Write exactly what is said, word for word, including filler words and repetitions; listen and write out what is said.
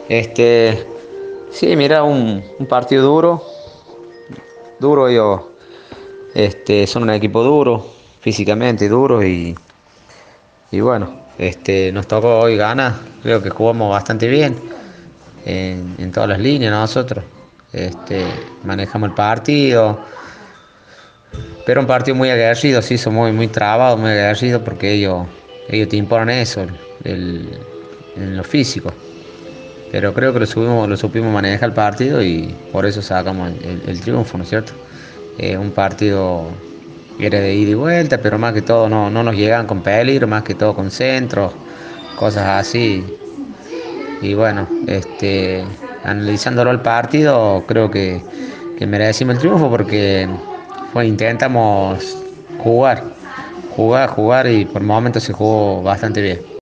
Este, sí, mira, un, un partido duro, duro ellos, este, son un equipo duro, físicamente duro y, y bueno, este, nos tocó hoy ganar, creo que jugamos bastante bien en, en todas las líneas nosotros, este, manejamos el partido, pero un partido muy aguerrido, se hizo muy, muy trabado, muy aguerrido porque ellos, ellos te imponen eso, el, en lo físico. Pero creo que lo, subimos, lo supimos manejar el partido y por eso sacamos el, el triunfo, ¿no es cierto? Eh, un partido que era de ida y vuelta, pero más que todo no, no nos llegaban con peligro, más que todo con centros, cosas así. Y bueno, este, analizándolo el partido, creo que, que merecimos el triunfo porque fue, intentamos jugar, jugar, jugar y por momentos se jugó bastante bien.